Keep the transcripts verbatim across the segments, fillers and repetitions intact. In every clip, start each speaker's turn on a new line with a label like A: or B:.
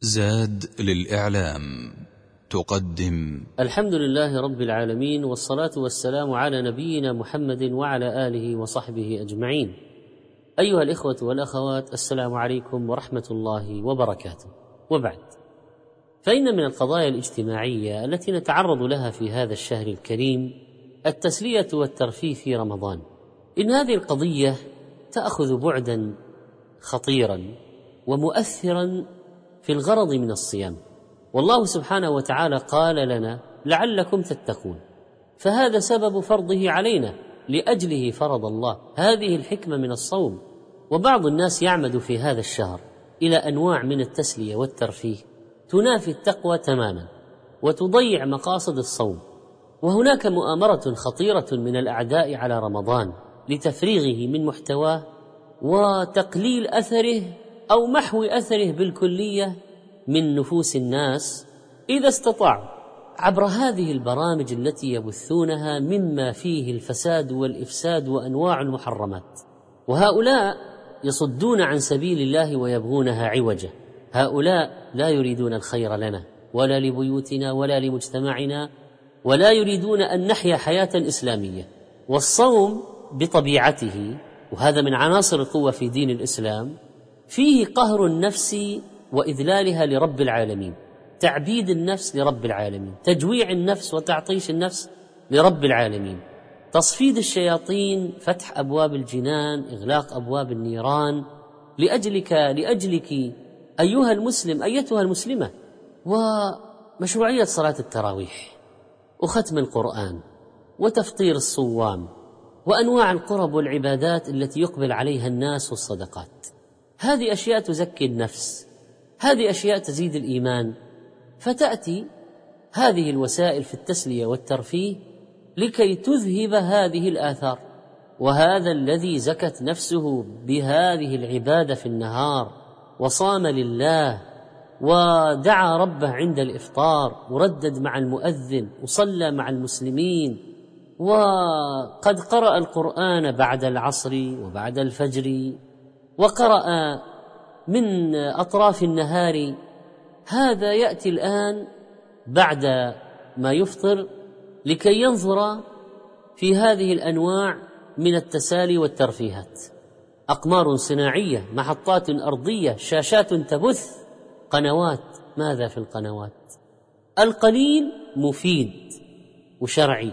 A: زاد للإعلام تقدم
B: الحمد لله رب العالمين، والصلاة والسلام على نبينا محمد وعلى آله وصحبه أجمعين. أيها الإخوة والأخوات، السلام عليكم ورحمة الله وبركاته. وبعد، فإن من القضايا الاجتماعية التي نتعرض لها في هذا الشهر الكريم التسلية والترفيه في رمضان. إن هذه القضية تأخذ بعدا خطيرا ومؤثرا في الغرض من الصيام، والله سبحانه وتعالى قال لنا لعلكم تتقون، فهذا سبب فرضه علينا، لأجله فرض الله هذه الحكمة من الصوم. وبعض الناس يعمد في هذا الشهر إلى أنواع من التسلية والترفيه تنافي التقوى تماما وتضيع مقاصد الصوم. وهناك مؤامرة خطيرة من الأعداء على رمضان لتفريغه من محتواه وتقليل أثره أو محو أثره بالكلية من نفوس الناس إذا استطاعوا، عبر هذه البرامج التي يبثونها مما فيه الفساد والإفساد وأنواع المحرمات. وهؤلاء يصدون عن سبيل الله ويبغونها عوجا. هؤلاء لا يريدون الخير لنا ولا لبيوتنا ولا لمجتمعنا، ولا يريدون أن نحيا حياة إسلامية. والصوم بطبيعته، وهذا من عناصر القوة في دين الإسلام، فيه قهر النفس وإذلالها لرب العالمين، تعبيد النفس لرب العالمين، تجويع النفس وتعطيش النفس لرب العالمين، تصفيد الشياطين، فتح أبواب الجنان، إغلاق أبواب النيران، لأجلك لأجلك أيها المسلم أيتها المسلمة. ومشروعية صلاة التراويح وختم القرآن وتفطير الصوام وأنواع القرب والعبادات التي يقبل عليها الناس والصدقات، هذه أشياء تزكي النفس، هذه أشياء تزيد الإيمان. فتأتي هذه الوسائل في التسلية والترفيه لكي تذهب هذه الآثار. وهذا الذي زكت نفسه بهذه العبادة في النهار وصام لله ودعا ربه عند الإفطار وردد مع المؤذن وصلى مع المسلمين وقد قرأ القرآن بعد العصر وبعد الفجر وقرأ من أطراف النهار، هذا يأتي الآن بعد ما يفطر لكي ينظر في هذه الأنواع من التسالي والترفيهات. أقمار صناعية، محطات أرضية، شاشات تبث، قنوات. ماذا في القنوات؟ القليل مفيد وشرعي،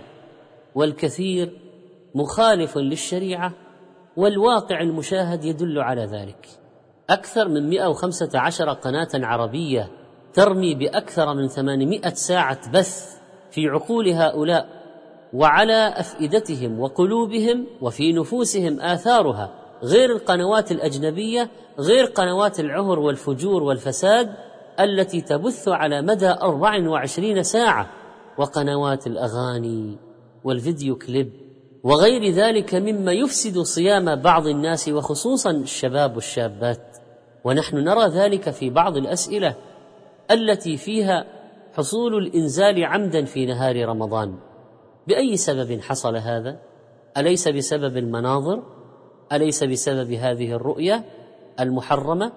B: والكثير مخالف للشريعة، والواقع المشاهد يدل على ذلك. أكثر من مئة وخمسة عشر قناة عربية ترمي بأكثر من ثمانمائة ساعة بث في عقول هؤلاء وعلى أفئدتهم وقلوبهم وفي نفوسهم آثارها، غير القنوات الأجنبية، غير قنوات العهر والفجور والفساد التي تبث على مدى أربع وعشرين ساعة، وقنوات الأغاني والفيديو كليب وغير ذلك مما يفسد صيام بعض الناس وخصوصا الشباب والشابات. ونحن نرى ذلك في بعض الأسئلة التي فيها حصول الإنزال عمدا في نهار رمضان. بأي سبب حصل هذا؟ أليس بسبب المناظر؟ أليس بسبب هذه الرؤية المحرمة؟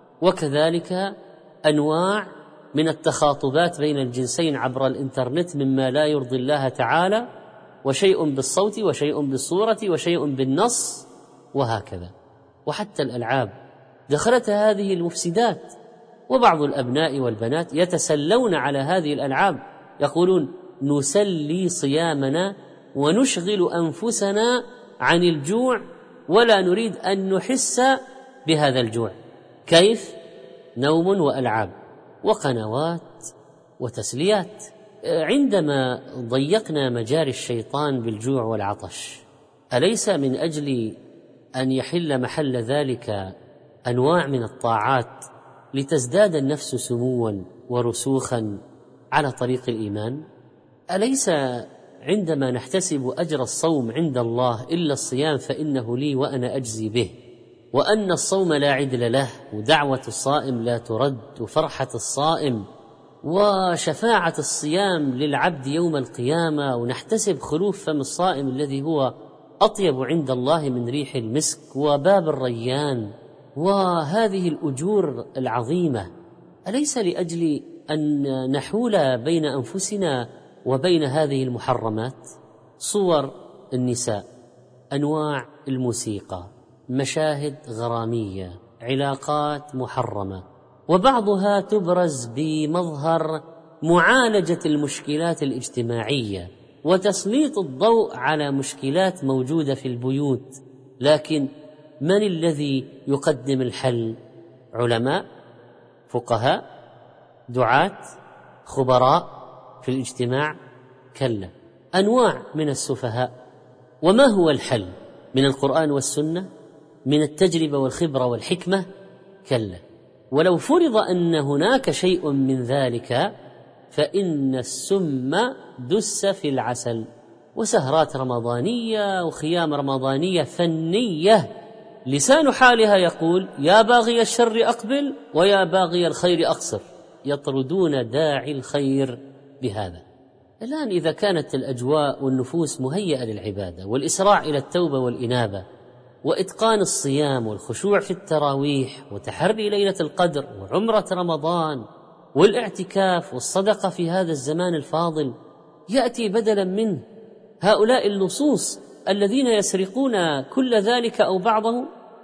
B: وكذلك أنواع من التخاطبات بين الجنسين عبر الإنترنت مما لا يرضي الله تعالى، وشيء بالصوت وشيء بالصورة وشيء بالنص، وهكذا. وحتى الألعاب دخلتها هذه المفسدات، وبعض الأبناء والبنات يتسلون على هذه الألعاب، يقولون نسلي صيامنا ونشغل أنفسنا عن الجوع ولا نريد أن نحس بهذا الجوع. كيف؟ نوم وألعاب وقنوات وتسليات. عندما ضيقنا مجاري الشيطان بالجوع والعطش، أليس من أجل أن يحل محل ذلك أنواع من الطاعات لتزداد النفس سموا ورسوخا على طريق الإيمان؟ أليس عندما نحتسب أجر الصوم عند الله إلا الصيام فإنه لي وأنا أجزي به، وأن الصوم لا عدل له، ودعوة الصائم لا ترد، وفرحة الصائم وشفاعة الصيام للعبد يوم القيامة، ونحتسب خلوف فم الصائم الذي هو أطيب عند الله من ريح المسك وباب الريان، وهذه الأجور العظيمة أليس لأجل أن نحول بين أنفسنا وبين هذه المحرمات؟ صور النساء، أنواع الموسيقى، مشاهد غرامية، علاقات محرمة، وبعضها تبرز بمظهر معالجة المشكلات الاجتماعية وتسليط الضوء على مشكلات موجودة في البيوت. لكن من الذي يقدم الحل؟ علماء، فقهاء، دعاة، خبراء في الاجتماع؟ كلا، أنواع من السفهاء. وما هو الحل؟ من القرآن والسنة؟ من التجربة والخبرة والحكمة؟ كلا. ولو فرض أن هناك شيء من ذلك فإن السم دس في العسل. وسهرات رمضانية وخيام رمضانية فنية لسان حالها يقول: يا باغي الشر أقبل ويا باغي الخير أقصر، يطردون داعي الخير بهذا. الآن إذا كانت الأجواء والنفوس مهيئة للعبادة والإسراع إلى التوبة والإنابة وإتقان الصيام والخشوع في التراويح وتحري ليلة القدر وعمرة رمضان والاعتكاف والصدقة في هذا الزمان الفاضل، يأتي بدلا منه هؤلاء اللصوص الذين يسرقون كل ذلك أو بعضه،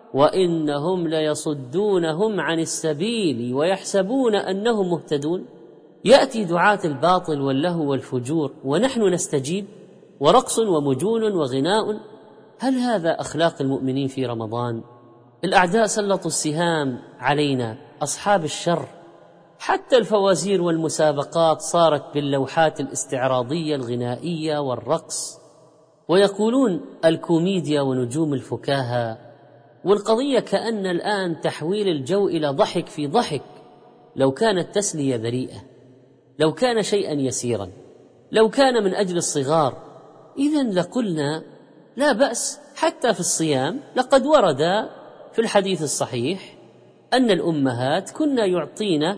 B: وإنهم ليصدونهم عن السبيل ويحسبون أنهم مهتدون. يأتي دعاة الباطل واللهو والفجور ونحن نستجيب، ورقص ومجون وغناء. هل هذا أخلاق المؤمنين في رمضان؟ الأعداء سلطوا السهام علينا، أصحاب الشر. حتى الفوازير والمسابقات صارت باللوحات الاستعراضية الغنائية والرقص، ويقولون الكوميديا ونجوم الفكاهة. والقضية كأن الآن تحويل الجو إلى ضحك في ضحك. لو كانت تسلية بريئة، لو كان شيئا يسيرا، لو كان من أجل الصغار، إذن لقلنا لا بأس. حتى في الصيام لقد ورد في الحديث الصحيح أن الأمهات كن يعطين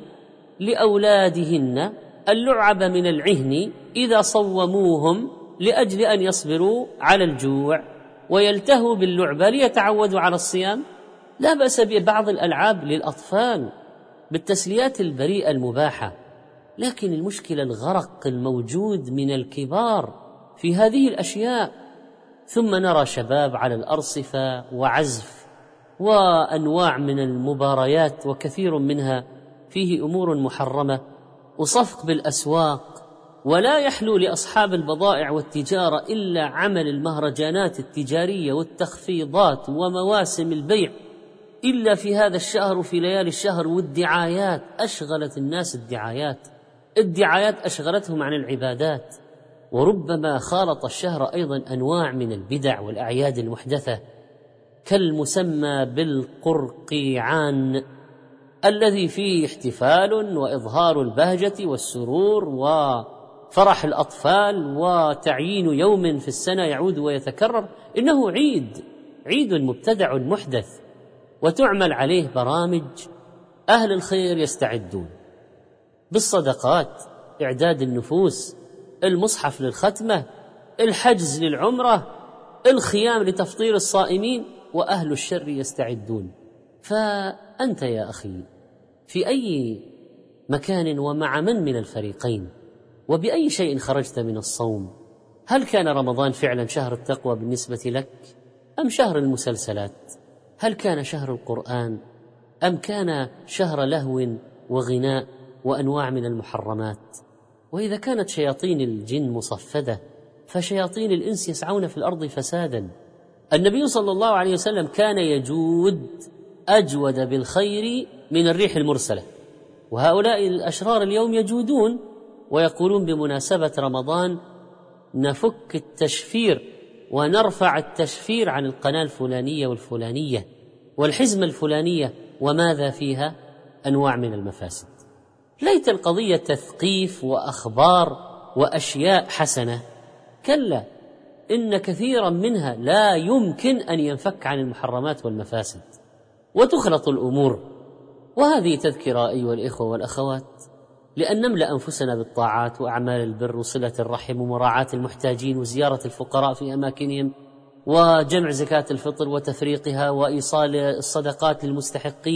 B: لأولادهن اللعب من العهن إذا صوموهم لأجل أن يصبروا على الجوع ويلتهوا باللعبة ليتعودوا على الصيام. لا بأس ببعض الألعاب للأطفال بالتسليات البريئة المباحة، لكن المشكلة الغرق الموجود من الكبار في هذه الأشياء. ثم نرى شباب على الأرصفة وعزف وأنواع من المباريات، وكثير منها فيه أمور محرمة وصفق بالأسواق. ولا يحلو لأصحاب البضائع والتجارة إلا عمل المهرجانات التجارية والتخفيضات ومواسم البيع إلا في هذا الشهر وفي ليالي الشهر. والدعايات أشغلت الناس، الدعايات الدعايات أشغلتهم عن العبادات. وربما خالط الشهر أيضا أنواع من البدع والأعياد المحدثة، كالمسمى بالقرقيعان الذي فيه احتفال وإظهار البهجة والسرور وفرح الأطفال وتعيين يوم في السنة يعود ويتكرر. إنه عيد عيد مبتدع محدث، وتعمل عليه برامج. أهل الخير يستعدون بالصدقات، إعداد النفوس، المصحف للختمة، الحجز للعمرة، الخيام لتفطير الصائمين، وأهل الشر يستعدون. فأنت يا أخي في أي مكان ومع من من الفريقين؟ وبأي شيء خرجت من الصوم؟ هل كان رمضان فعلا شهر التقوى بالنسبة لك أم شهر المسلسلات؟ هل كان شهر القرآن أم كان شهر لهو وغناء وأنواع من المحرمات؟ وإذا كانت شياطين الجن مصفدة فشياطين الإنس يسعون في الأرض فسادا. النبي صلى الله عليه وسلم كان يجود أجود بالخير من الريح المرسلة، وهؤلاء الأشرار اليوم يجودون ويقولون بمناسبة رمضان نفك التشفير ونرفع التشفير عن القناة الفلانية والفلانية والحزمة الفلانية، وماذا فيها؟ أنواع من المفاسد. ليت القضية تثقيف وأخبار وأشياء حسنة. كلا، إن كثيرا منها لا يمكن أن ينفك عن المحرمات والمفاسد، وتخلط الأمور. وهذه تذكرة أيها الإخوة والأخوات لأن نملأ أنفسنا بالطاعات وأعمال البر وصلة الرحم ومراعاة المحتاجين وزيارة الفقراء في أماكنهم وجمع زكاة الفطر وتفريقها وإيصال الصدقات للمستحقين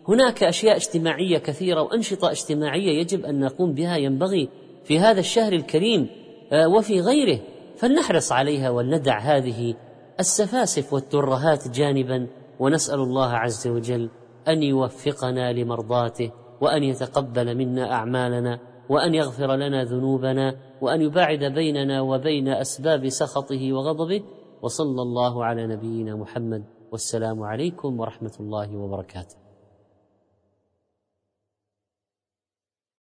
B: هناك أشياء اجتماعية كثيرة وأنشطة اجتماعية يجب أن نقوم بها، ينبغي في هذا الشهر الكريم وفي غيره، فلنحرص عليها ولندع هذه السفاسف والترهات جانبا، ونسأل الله عز وجل أن يوفقنا لمرضاته، وأن يتقبل منا أعمالنا، وأن يغفر لنا ذنوبنا، وأن يباعد بيننا وبين أسباب سخطه وغضبه. وصلى الله على نبينا محمد، والسلام عليكم ورحمة الله وبركاته.